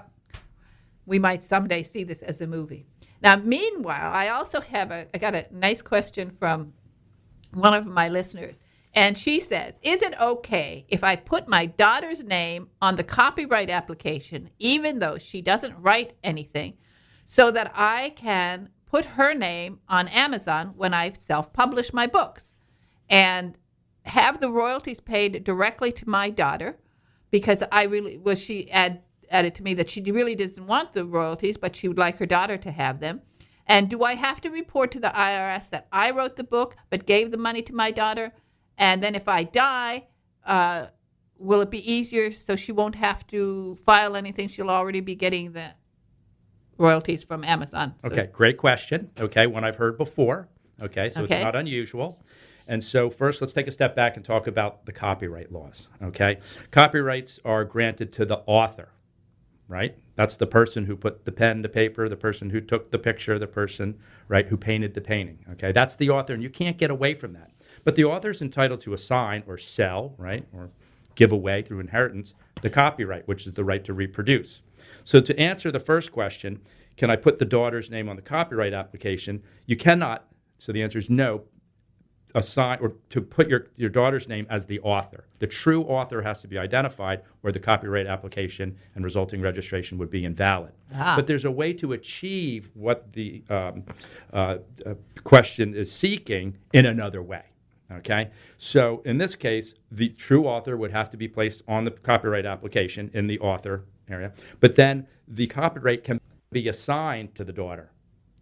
we might someday see this as a movie. Now, meanwhile, I also have a. I got a nice question from one of my listeners. And she says, is it okay if I put my daughter's name on the copyright application, even though she doesn't write anything, so that I can put her name on Amazon when I self-publish my books and have the royalties paid directly to my daughter? Because I really, well, she add, added to me that she really doesn't want the royalties, but she would like her daughter to have them. And do I have to report to the I R S that I wrote the book but gave the money to my daughter? And then if I die, uh, will it be easier so she won't have to file anything? She'll already be getting the royalties from Amazon. So- Okay, great question. Okay, one I've heard before. Okay, so Okay. it's not unusual. And so first, let's take a step back and talk about the copyright laws. Okay, copyrights are granted to the author, right? That's the person who put the pen to paper, the person who took the picture, the person, right, who painted the painting. Okay, that's the author, and you can't get away from that. But the author is entitled to assign or sell, right, or give away through inheritance the copyright, which is the right to reproduce. So to answer the first question, can I put the daughter's name on the copyright application? You cannot. So the answer is no. Assign or to put your, your daughter's name as the author. The true author has to be identified, or the copyright application and resulting registration would be invalid. Ah. But there's a way to achieve what the um, uh, uh, question is seeking in another way. Okay, so in this case, the true author would have to be placed on the copyright application in the author area, but then the copyright can be assigned to the daughter.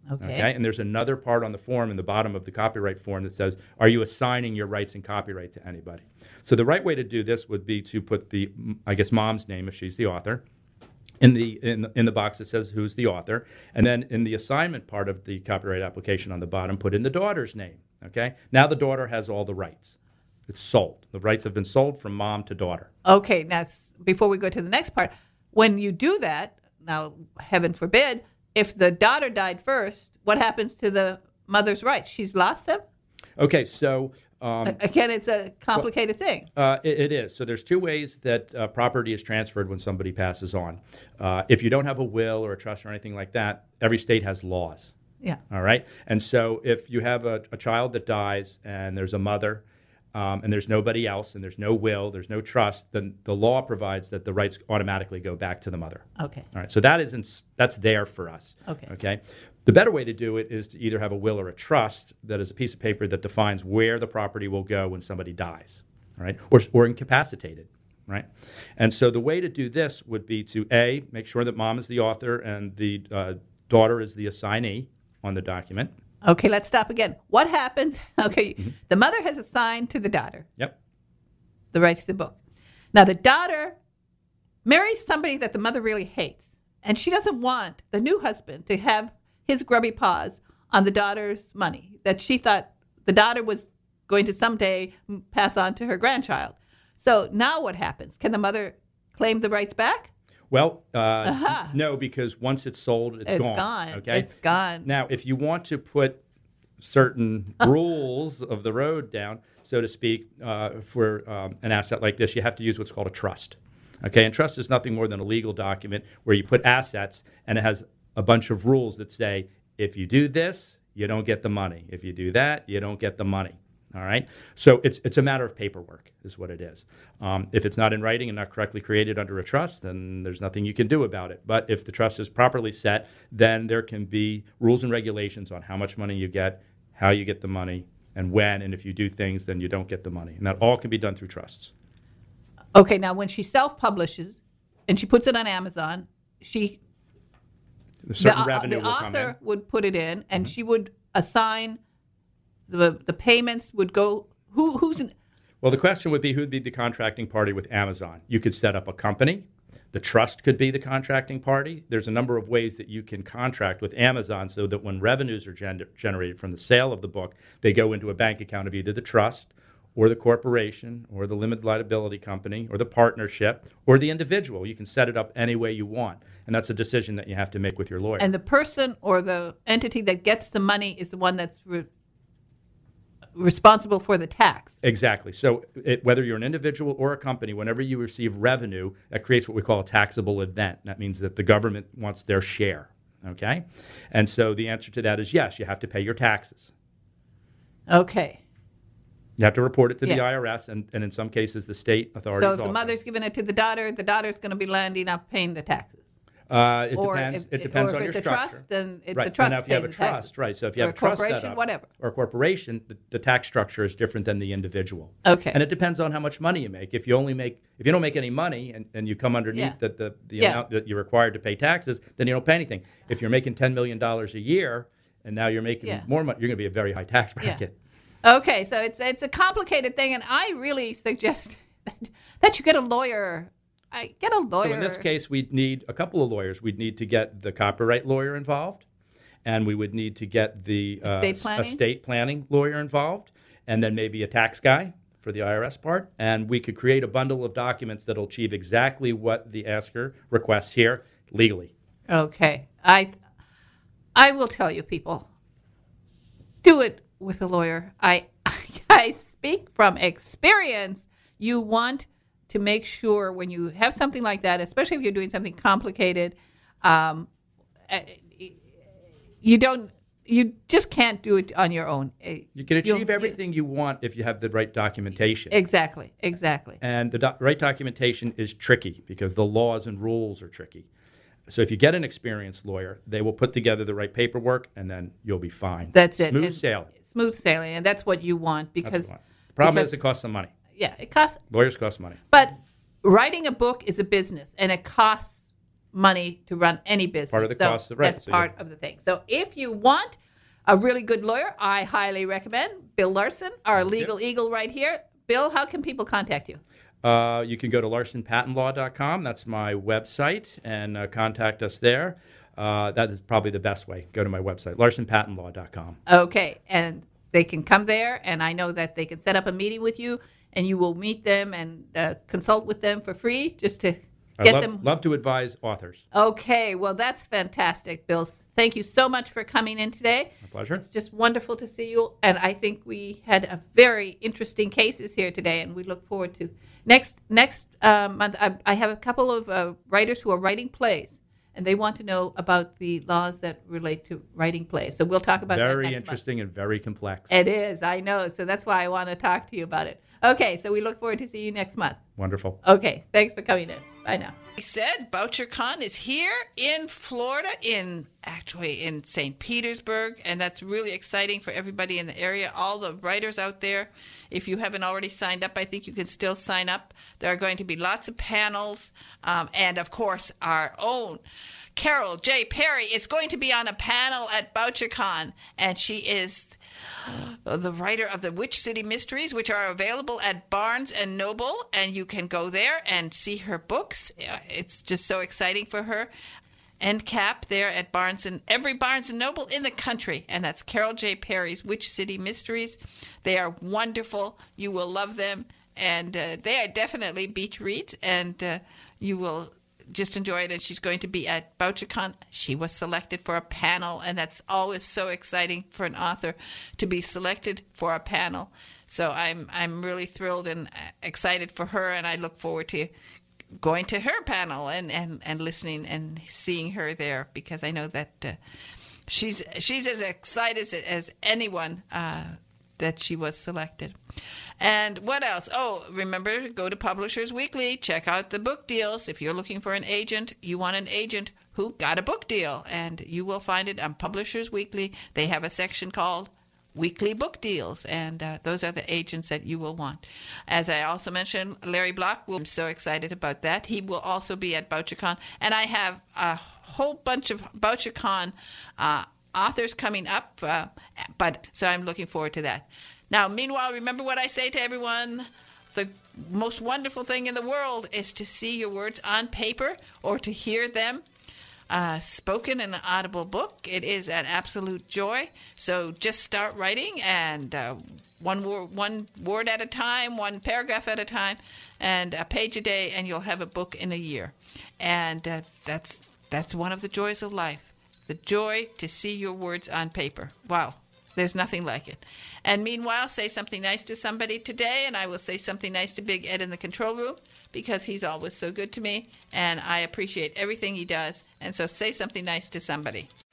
Okay. And there's another part on the form in the bottom of the copyright form that says, are you assigning your rights and copyright to anybody? So the right way to do this would be to put the, I guess, mom's name, if she's the author, in the in the, in the box that says who's the author, and then in the assignment part of the copyright application on the bottom, put in the daughter's name. Okay. Now the daughter has all the rights. It's sold. The rights have been sold from mom to daughter. Okay. Now, s- before we go to the next part, when you do that, now, heaven forbid, if the daughter died first, what happens to the mother's rights? She's lost them? Okay. So. Um, Again, it's a complicated well, thing. Uh, it, it is. So there's two ways that uh, property is transferred when somebody passes on. Uh, if you don't have a will or a trust or anything like that, every state has laws. Yeah. All right. And so if you have a, a child that dies and there's a mother um, and there's nobody else and there's no will, there's no trust, then the law provides that the rights automatically go back to the mother. Okay. All right. So that is in, that's there for us. Okay. Okay. The better way to do it is to either have a will or a trust that is a piece of paper that defines where the property will go when somebody dies, all right, or, or incapacitated, right? And so the way to do this would be to, A, make sure that mom is the author and the uh, daughter is the assignee on the document. Okay, let's stop again. What happens? Okay, mm-hmm. The mother has assigned to the daughter Yep. the rights to the book. Now, the daughter marries somebody that the mother really hates, and she doesn't want the new husband to have his grubby paws on the daughter's money that she thought the daughter was going to someday pass on to her grandchild. So now what happens? Can the mother claim the rights back? Well, uh, uh-huh. no, because once it's sold, it's, it's gone. gone. Okay, it's gone. Now, if you want to put certain rules of the road down, so to speak, uh, for um, an asset like this, you have to use what's called a trust. Okay, and trust is nothing more than a legal document where you put assets and it has a bunch of rules that say, if you do this, you don't get the money. If you do that, you don't get the money. All right? So it's it's a matter of paperwork is what it is. Um, if it's not in writing and not correctly created under a trust, then there's nothing you can do about it. But if the trust is properly set, then there can be rules and regulations on how much money you get, how you get the money, and when. And if you do things, then you don't get the money. And that all can be done through trusts. Okay, now when she self-publishes and she puts it on Amazon, she... certain the, revenue the will come in. author would put it in, and Mm-hmm. she would assign the the payments would go. Who who's in? Well, the question would be who would be the contracting party with Amazon. You could set up a company. The trust could be the contracting party. There's a number of ways that you can contract with Amazon so that when revenues are gen- generated from the sale of the book, they go into a bank account of either the trust or the corporation or the limited liability company or the partnership or the individual. You can set it up any way you want. And that's a decision that you have to make with your lawyer. And the person or the entity that gets the money is the one that's re- responsible for the tax. Exactly. So it, whether you're an individual or a company, whenever you receive revenue, that creates what we call a taxable event. That means that the government wants their share. Okay? And so the answer to that is yes, you have to pay your taxes. Okay. You have to report it to Yeah. the I R S, and, and in some cases, the state authorities So if the also. mother's giving it to the daughter, the daughter's going to be landing up paying the taxes. Uh, it Or depends. if- it depends or if on your it's a structure. trust, then it's right. the trust So now if you have a pays the taxes. trust, right? So if you Or have a a trust set corporation, up, whatever. or a corporation, the, the tax structure is different than the individual. Okay. And it depends on how much money you make. If you only make, if you don't make any money, and, and you come underneath Yeah. that the the Yeah. amount that you're required to pay taxes, then you don't pay anything. If you're making ten million dollars a year, and now you're making Yeah. more money, you're going to be a very high tax bracket. Okay, so it's it's a complicated thing, and I really suggest that, that you get a lawyer. I get a lawyer. So in this case, we'd need a couple of lawyers. We'd need to get the copyright lawyer involved, and we would need to get the uh, Estate s- planning? estate planning lawyer involved, and then maybe a tax guy for the I R S part. And we could create a bundle of documents that'll achieve exactly what the asker requests here legally. Okay, I I will tell you, people, do it with a lawyer. I I speak from experience. You want to make sure when you have something like that, especially if you're doing something complicated, um, uh, you don't, you just can't do it on your own. Uh, You can you'll- achieve everything you want if you have the right documentation. Exactly, exactly. And the do- right documentation is tricky because the laws and rules are tricky. So if you get an experienced lawyer, they will put together the right paperwork, and then you'll be fine. That's it. Smooth And- sailing. Smooth sailing, and that's what you want That's because what I want. The problem because- is it costs some money. yeah, it costs. Lawyers cost money. But writing a book is a business, and it costs money to run any business. Part of the so cost, right. That's So part you're- of the thing. So if you want a really good lawyer, I highly recommend Bill Larson, our legal eagle right here. Bill, how can people contact you? Uh, you can go to larson patent law dot com. That's my website, and uh, contact us there. Uh, that is probably the best way. Go to my website, larson patent law dot com. Okay, and they can come there, and I know that they can set up a meeting with you, and you will meet them and uh, consult with them for free just to I get love, them. love to advise authors. Okay, well, that's fantastic, Bill. Thank you so much for coming in today. My pleasure. It's just wonderful to see you, and I think we had a very interesting cases here today, and we look forward to next next uh, month. I, I have a couple of uh, writers who are writing plays, and they want to know about the laws that relate to writing plays. So we'll talk about that Very next interesting month. and very complex. It is, I know. So that's why I want to talk to you about it. Okay, so we look forward to see you next month. Wonderful. Okay, thanks for coming in. Bye now. He said BoucherCon is here in Florida, in actually in Saint Petersburg, and that's really exciting for everybody in the area. All the writers out there, if you haven't already signed up, I think you can still sign up. There are going to be lots of panels, um, and of course our own Carol J. Perry is going to be on a panel at BoucherCon, and she is the writer of the Witch City Mysteries, which are available at Barnes and Noble, and you can go there and see her books. It's just so exciting for her. End cap there at Barnes and every Barnes and Noble in the country, and that's Carol J. Perry's Witch City Mysteries. They are wonderful. You will love them, and uh, they are definitely beach reads, and uh, you will just enjoy it. And she's going to be at BoucherCon. She was selected for a panel, and that's always so exciting for an author to be selected for a panel. So I'm I'm really thrilled and excited for her, and I look forward to going to her panel and, and, and listening and seeing her there, because I know that uh, she's she's as excited as, as anyone uh, that she was selected. And what else? Oh, remember to go to Publishers Weekly. Check out the book deals. If you're looking for an agent, you want an agent who got a book deal, and you will find it on Publishers Weekly. They have a section called Weekly Book Deals, and uh, those are the agents that you will want. As I also mentioned, Larry Block, I'm so excited about that. He will also be at BoucherCon, and I have a whole bunch of BoucherCon uh, authors coming up, uh, but so I'm looking forward to that. Now, meanwhile, remember what I say to everyone. The most wonderful thing in the world is to see your words on paper or to hear them uh, spoken in an audible book. It is an absolute joy. So just start writing, and uh, one, word, one word at a time, one paragraph at a time, and a page a day, and you'll have a book in a year. And uh, that's that's one of the joys of life, the joy to see your words on paper. Wow. There's nothing like it. And meanwhile, say something nice to somebody today, and I will say something nice to Big Ed in the control room, because he's always so good to me, and I appreciate everything he does. And so say something nice to somebody.